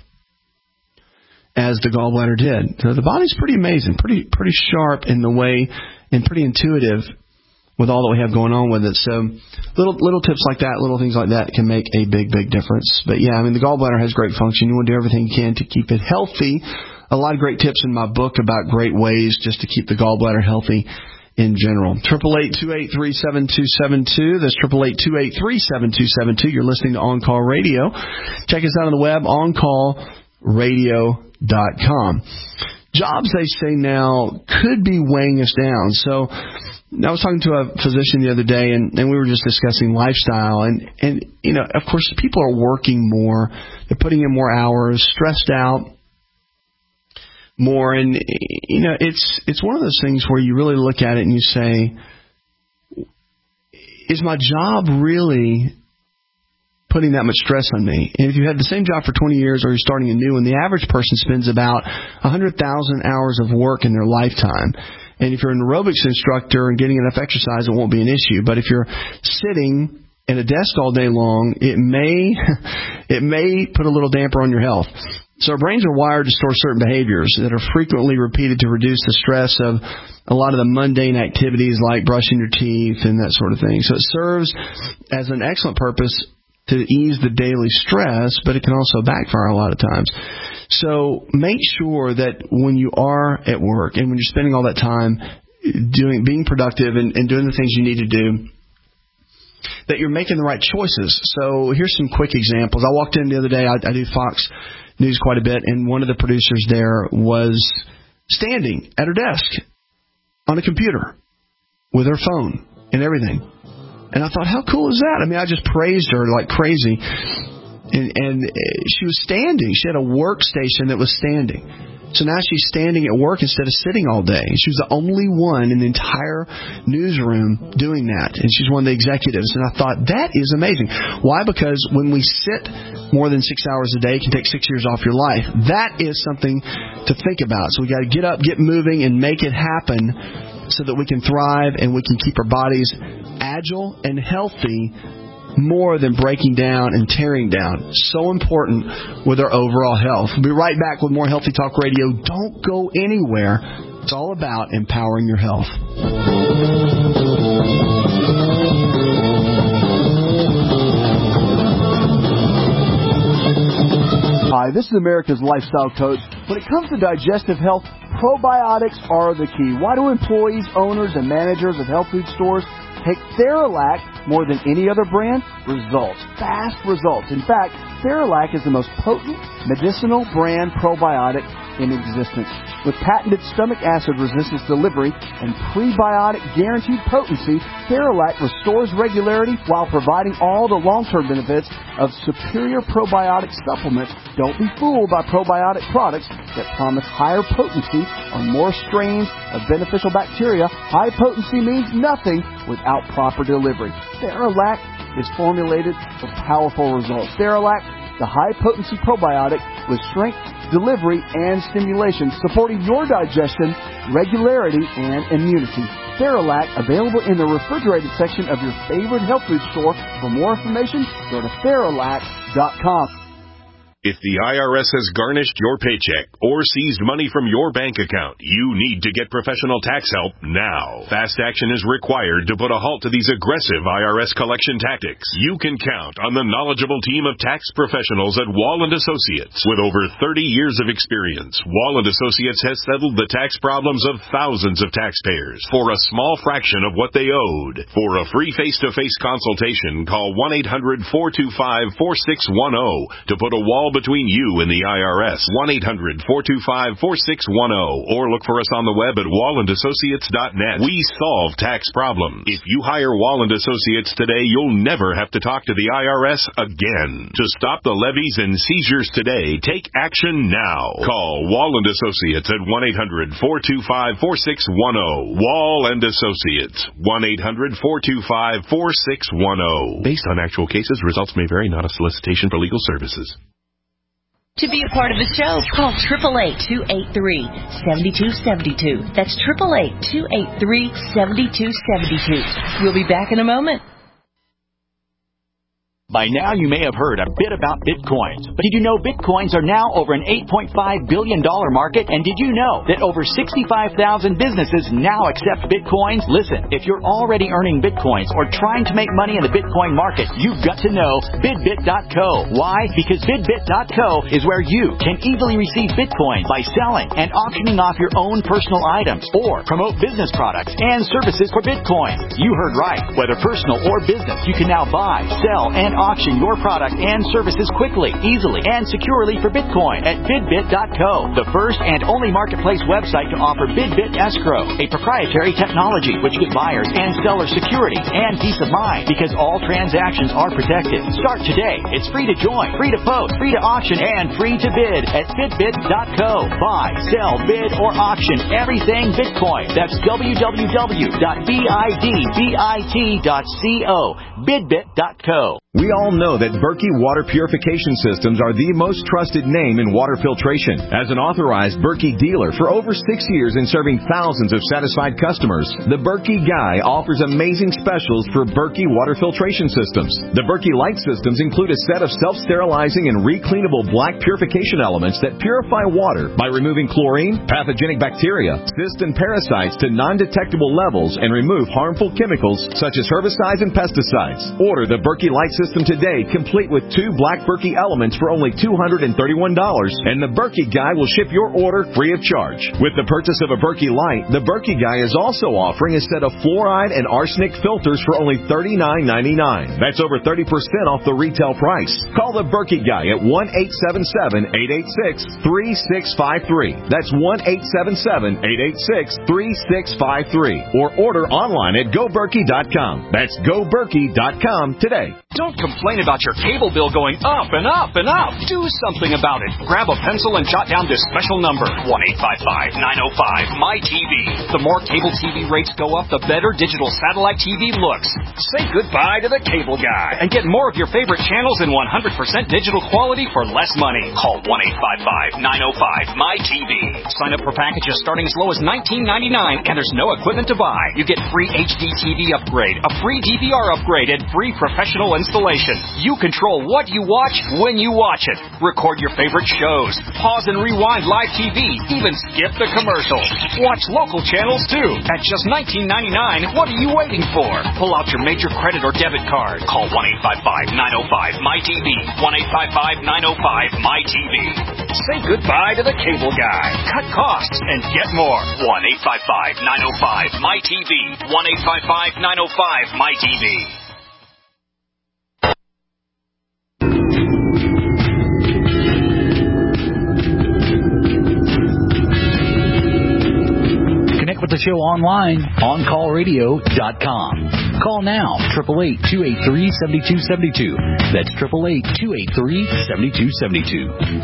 as the gallbladder did. So the body's pretty amazing, pretty pretty sharp in the way, and pretty intuitive with all that we have going on with it. So little little tips like that, little things like that can make a big, big difference. But yeah, I mean, the gallbladder has great function. You want to do everything you can to keep it healthy. A lot of great tips in my book about great ways just to keep the gallbladder healthy in general. eight eight eight, two eight three, seven two seven two. That's eight eight eight, two eight three, seven two seven two. You're listening to On Call Radio. Check us out on the web, on call radio dot com. Jobs, they say now, could be weighing us down. So I was talking to a physician the other day, and, and we were just discussing lifestyle. And, and, you know, of course, people are working more. They're putting in more hours, stressed out more. And, you know, it's it's one of those things where you really look at it and you say, is my job really putting that much stress on me? And if you had the same job for twenty years or you're starting a new one, the average person spends about one hundred thousand hours of work in their lifetime. And if you're an aerobics instructor and getting enough exercise, it won't be an issue. But if you're sitting at a desk all day long, it may it may put a little damper on your health. So our brains are wired to store certain behaviors that are frequently repeated to reduce the stress of a lot of the mundane activities like brushing your teeth and that sort of thing. So it serves as an excellent purpose to ease the daily stress, but it can also backfire a lot of times. So make sure that when you are at work and when you're spending all that time doing, being productive and, and doing the things you need to do, that you're making the right choices. So here's some quick examples. I walked in the other day. I, I do Fox News quite a bit, and one of the producers there was standing at her desk on a computer with her phone and everything. And I thought, how cool is that? I mean, I just praised her like crazy. And, and she was standing. She had a workstation that was standing. So now she's standing at work instead of sitting all day. She was the only one in the entire newsroom doing that. And she's one of the executives. And I thought, that is amazing. Why? Because when we sit more than six hours a day, it can take six years off your life. That is something to think about. So we got to get up, get moving, and make it happen so that we can thrive and we can keep our bodies agile and healthy more than breaking down and tearing down. So important with our overall health. We'll be right back with more Healthy Talk Radio. Don't go anywhere. It's all about empowering your health. Hi, this is America's Lifestyle Coach. When it comes to digestive health, probiotics are the key. Why do employees, owners, and managers of health food stores take Theralac more than any other brand? Results. Fast results. In fact, Theralac is the most potent medicinal brand probiotic in existence. With patented stomach acid resistance delivery and prebiotic guaranteed potency, Theralac restores regularity while providing all the long-term benefits of superior probiotic supplements. Don't be fooled by probiotic products that promise higher potency on more strains of beneficial bacteria. High potency means nothing without proper delivery. Theralac is formulated for powerful results. Theralac, the high-potency probiotic with strength, delivery, and stimulation, supporting your digestion, regularity, and immunity. Theralac, available in the refrigerated section of your favorite health food store. For more information, go to Theralac dot com. If the I R S has garnished your paycheck or seized money from your bank account, you need to get professional tax help now. Fast action is required to put a halt to these aggressive I R S collection tactics. You can count on the knowledgeable team of tax professionals at Wall and Associates. With over thirty years of experience, Wall and Associates has settled the tax problems of thousands of taxpayers for a small fraction of what they owed. For a free face-to-face consultation, call one eight hundred, four two five, four six one zero to put a wall between you and the I R S. one eight hundred, four two five, four six one zero or look for us on the web at wall and associates dot net. We solve tax problems. If you hire Wall and Associates today, you'll never have to talk to the I R S again. To stop the levies and seizures today, take action now. Call Wall and Associates at one eight hundred, four two five, four six one zero. Wall and Associates, one eight hundred, four two five, four six one zero. Based on actual cases, results may vary, not a solicitation for legal services. To be a part of the show, call eight eight eight, two eight three, seven two seven two. That's eight eight eight, two eight three, seven two seven two. We'll be back in a moment. By now, you may have heard a bit about Bitcoins. But did you know Bitcoins are now over an eight point five billion dollars market? And did you know that over sixty-five thousand businesses now accept Bitcoins? Listen, if you're already earning Bitcoins or trying to make money in the Bitcoin market, you've got to know Bidbit dot co. Why? Because Bidbit dot co is where you can easily receive Bitcoins by selling and auctioning off your own personal items or promote business products and services for Bitcoin. You heard right. Whether personal or business, you can now buy, sell, and auction your product and services quickly, easily, and securely for Bitcoin at Bidbit dot co, the first and only marketplace website to offer Bidbit Escrow, a proprietary technology which gives buyers and sellers security and peace of mind because all transactions are protected. Start today. It's free to join, free to post, free to auction, and free to bid at Bidbit dot co. Buy, sell, bid, or auction everything Bitcoin. That's w w w dot bidbit dot co. Bidbit dot co. We all know that Berkey Water Purification Systems are the most trusted name in water filtration. As an authorized Berkey dealer for over six years and serving thousands of satisfied customers, the Berkey Guy offers amazing specials for Berkey Water Filtration Systems. The Berkey Light Systems include a set of self-sterilizing and recleanable black purification elements that purify water by removing chlorine, pathogenic bacteria, cysts, and parasites to non-detectable levels and remove harmful chemicals such as herbicides and pesticides. Order the Berkey Light System today, complete with two black Berkey elements for only two hundred thirty-one dollars, and the Berkey Guy will ship your order free of charge. With the purchase of a Berkey Light, the Berkey Guy is also offering a set of fluoride and arsenic filters for only thirty-nine ninety-nine. That's over thirty percent off the retail price. Call the Berkey Guy at one eight seven seven, eight eight six, three six five three. That's one eight seven seven, eight eight six, three six five three. Or order online at go berkey dot com. That's go berkey dot com today. Don't complain about your cable bill going up and up and up. Do something about it. Grab a pencil and jot down this special number, one eight five five, nine oh five, M Y T V. The more cable T V rates go up, the better digital satellite T V looks. Say goodbye to the cable guy and get more of your favorite channels in one hundred percent digital quality for less money. Call one eight five five, nine oh five, M Y T V. Sign up for packages starting as low as nineteen ninety-nine, and there's no equipment to buy. You get free H D T V upgrade, a free D V R upgrade, and free professional and installation. You control what you watch when you watch it. Record your favorite shows. Pause and rewind live T V. Even skip the commercials. Watch local channels too. At just nineteen ninety-nine dollars, what are you waiting for? Pull out your major credit or debit card. Call one eight five five, nine oh five, M Y T V. one eight five five, nine oh five, M Y T V. Say goodbye to the cable guy. Cut costs and get more. one eight five five, nine oh five, M Y T V. one eight five five, nine oh five, M Y T V. Connect with the show online, on call radio dot com. Call now, eight eight eight, two eight three, seven two seven two. That's eight eight eight, two eight three, seven two seven two.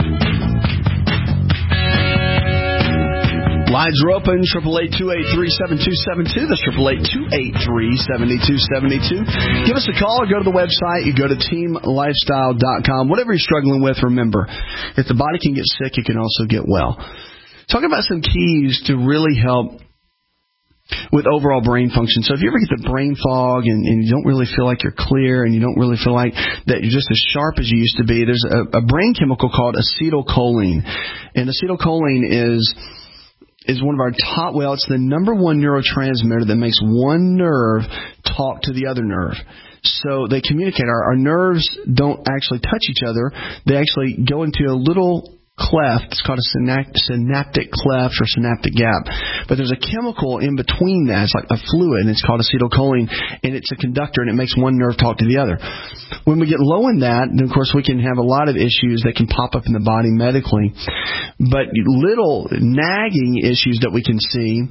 Lines are open, eight eight eight, two eight three, seven two seven two. That's eight eight eight, two eight three, seven two seven two. Give us a call or go to the website. You go to team lifestyle dot com. Whatever you're struggling with, remember, if the body can get sick, it can also get well. Talk about some keys to really help with overall brain function. So if you ever get the brain fog and, and you don't really feel like you're clear and you don't really feel like that you're just as sharp as you used to be, there's a, a brain chemical called acetylcholine. And acetylcholine is is one of our top, well, it's the number one neurotransmitter that makes one nerve talk to the other nerve. So they communicate. Our, our nerves don't actually touch each other. They actually go into a little cleft. It's called a synapt- synaptic cleft or synaptic gap. But there's a chemical in between that. It's like a fluid, and it's called acetylcholine, and it's a conductor, and it makes one nerve talk to the other. When we get low in that, then, of course, we can have a lot of issues that can pop up in the body medically. But little nagging issues that we can see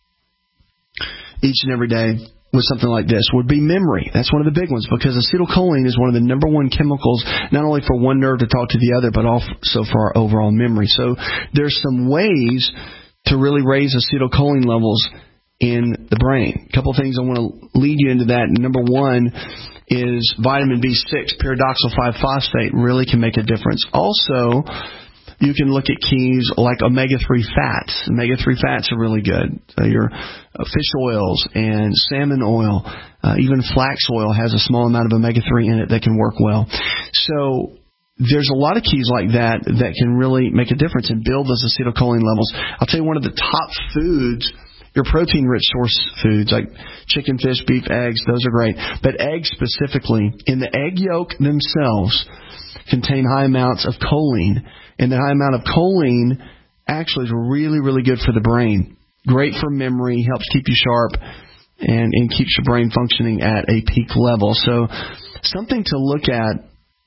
each and every day with something like this would be memory. That's one of the big ones, because acetylcholine is one of the number one chemicals, not only for one nerve to talk to the other, but also for our overall memory. So there's some ways to really raise acetylcholine levels in the brain. A couple of things I want to lead you into that. Number one is vitamin B six, pyridoxal five phosphate, really can make a difference. Also, you can look at keys like omega three fats. omega three fats are really good. So your uh, fish oils and salmon oil, uh, even flax oil has a small amount of omega three in it that can work well. So there's a lot of keys like that that can really make a difference and build those acetylcholine levels. I'll tell you one of the top foods, your protein-rich source foods like chicken, fish, beef, eggs, those are great. But eggs specifically, in the egg yolk themselves, contain high amounts of choline. And the high amount of choline actually is really, really good for the brain. Great for memory, helps keep you sharp, and, and keeps your brain functioning at a peak level. So something to look at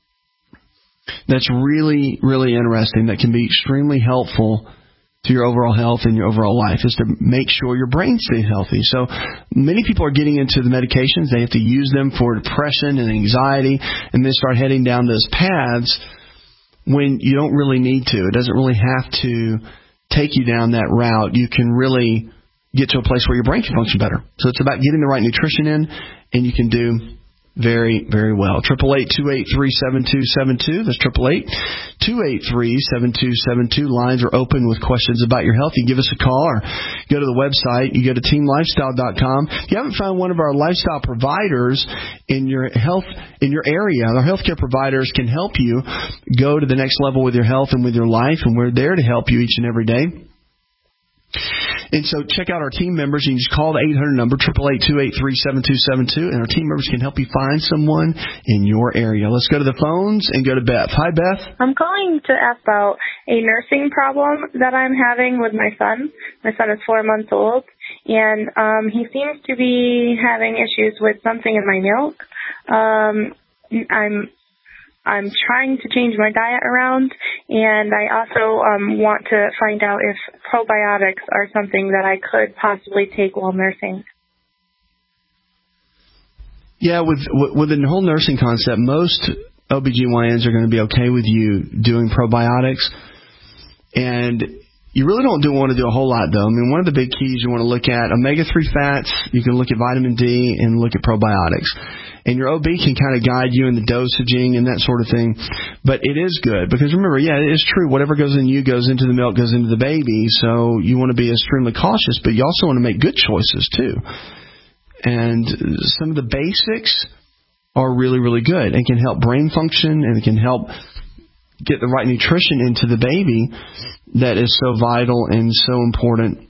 that's really, really interesting, that can be extremely helpful to your overall health and your overall life, is to make sure your brain stays healthy. So many people are getting into the medications. They have to use them for depression and anxiety, and then start heading down those paths when you don't really need to. It doesn't really have to take you down that route. You can really get to a place where your brain can function better. So it's about getting the right nutrition in, and you can do very, very well. eight eight eight, two eight three, seven two seven two. That's eight eight eight, two eight three, seven two seven two. Lines are open with questions about your health. You give us a call or go to the website. You go to team lifestyle dot com. If you haven't found one of our lifestyle providers in your health, in your area, our healthcare providers can help you go to the next level with your health and with your life, and we're there to help you each and every day. And so check out our team members. You can just call the eight hundred number, eight eight eight, two eight three, seven two seven two, and our team members can help you find someone in your area. Let's go to the phones and go to Beth. Hi, Beth. I'm calling to ask about a nursing problem that I'm having with my son. My son is four months old, and um, he seems to be having issues with something in my milk. Um, I'm I'm trying to change my diet around, and I also um, want to find out if probiotics are something that I could possibly take while nursing. Yeah, with with the whole nursing concept, most O B G Y Ns are going to be okay with you doing probiotics, and you really don't do want to do a whole lot, though. I mean, one of the big keys you want to look at, omega three fats, you can look at vitamin D and look at probiotics. And your O B can kind of guide you in the dosaging and that sort of thing. But it is good because, remember, yeah, it is true. Whatever goes in you goes into the milk, goes into the baby. So you want to be extremely cautious, but you also want to make good choices, too. And some of the basics are really, really good and can help brain function and can help get the right nutrition into the baby that is so vital and so important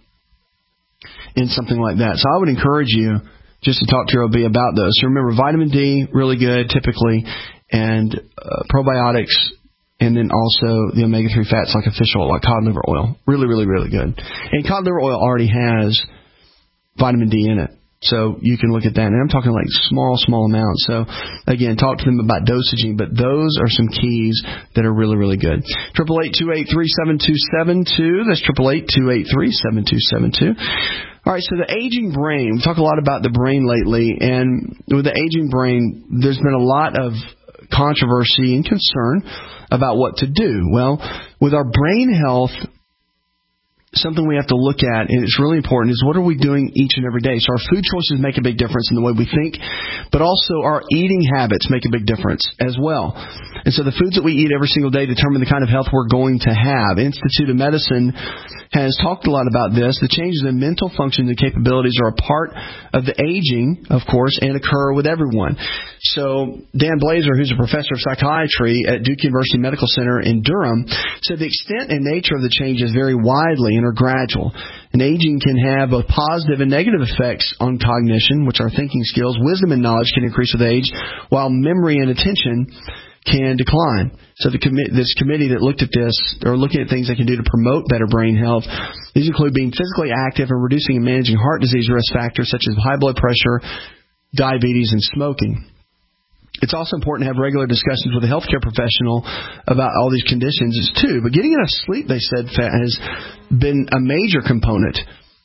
in something like that. So I would encourage you just to talk to your O B about those. So remember, vitamin D, really good typically, and uh, probiotics, and then also the omega three fats like a fish oil, like cod liver oil. Really, really, really good. And cod liver oil already has vitamin D in it. So you can look at that. And I'm talking like small, small amounts. So, again, talk to them about dosaging. But those are some keys that are really, really good. eight eight eight, two eight three, seven two seven two. That's eight eight eight, two eight three, seven two seven two. All right, so the aging brain. We talk a lot about the brain lately. And with the aging brain, there's been a lot of controversy and concern about what to do. Well, with our brain health, something we have to look at, and it's really important, is what are we doing each and every day? So our food choices make a big difference in the way we think, but also our eating habits make a big difference as well. And so the foods that we eat every single day determine the kind of health we're going to have. Institute of Medicine has talked a lot about this. The changes in mental functions and capabilities are a part of the aging, of course, and occur with everyone. So Dan Blazer, who's a professor of psychiatry at Duke University Medical Center in Durham, said the extent and nature of the changes vary widely and are gradual. And aging can have both positive and negative effects on cognition, which are thinking skills. Wisdom and knowledge can increase with age, while memory and attention can decline. So the commi- this committee that looked at this, or looking at things they can do to promote better brain health, these include being physically active and reducing and managing heart disease risk factors such as high blood pressure, diabetes, and smoking. It's also important to have regular discussions with a healthcare professional about all these conditions too. But getting enough sleep, they said, has been a major component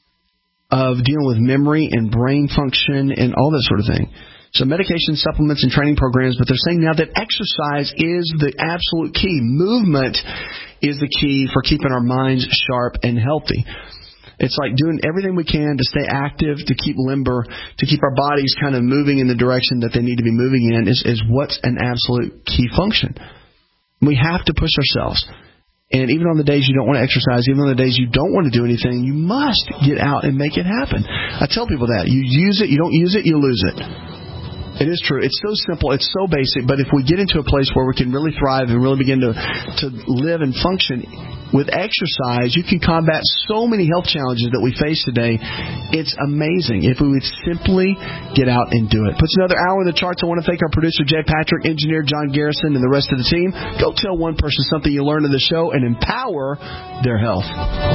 of dealing with memory and brain function and all that sort of thing. So medication, supplements, and training programs, but they're saying now that exercise is the absolute key. Movement is the key for keeping our minds sharp and healthy. It's like doing everything we can to stay active, to keep limber, to keep our bodies kind of moving in the direction that they need to be moving in is, is what's an absolute key function. We have to push ourselves. And even on the days you don't want to exercise, even on the days you don't want to do anything, you must get out and make it happen. I tell people that. You use it, you don't use it, you lose it. It is true. It's so simple. It's so basic. But if we get into a place where we can really thrive and really begin to, to live and function with exercise, you can combat so many health challenges that we face today. It's amazing if we would simply get out and do it. Puts another hour in the charts. I want to thank our producer, Jay Patrick, engineer John Garrison, and the rest of the team. Go tell one person something you learned in the show and empower their health.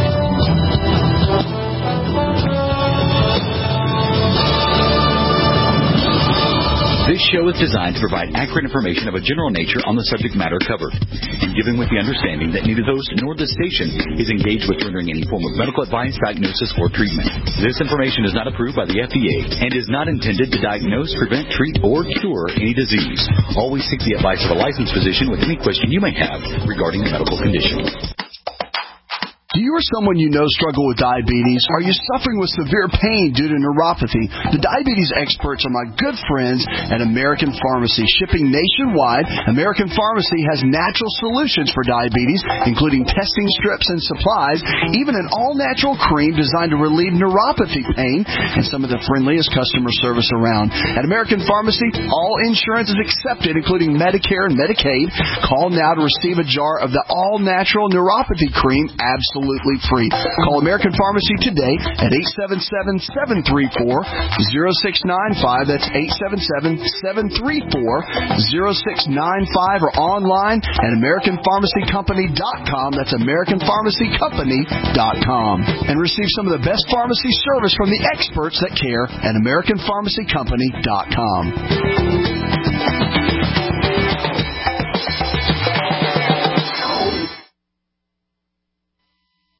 This show is designed to provide accurate information of a general nature on the subject matter covered, and given with the understanding that neither the host nor the station is engaged with rendering any form of medical advice, diagnosis, or treatment. This information is not approved by the F D A and is not intended to diagnose, prevent, treat, or cure any disease. Always seek the advice of a licensed physician with any question you may have regarding a medical condition. Do you or someone you know struggle with diabetes? Are you suffering with severe pain due to neuropathy? The diabetes experts are my good friends at American Pharmacy. Shipping nationwide, American Pharmacy has natural solutions for diabetes, including testing strips and supplies, even an all-natural cream designed to relieve neuropathy pain, and some of the friendliest customer service around. At American Pharmacy, all insurance is accepted, including Medicare and Medicaid. Call now to receive a jar of the all-natural neuropathy cream absolutely Absolutely free. Call American Pharmacy today at eight seven seven, seven three four, zero six nine five. That's eight seven seven, seven three four, zero six nine five, or online at American Pharmacy Company dot com. That's American Pharmacy Company dot com. And receive some of the best pharmacy service from the experts that care at American Pharmacy Company dot com.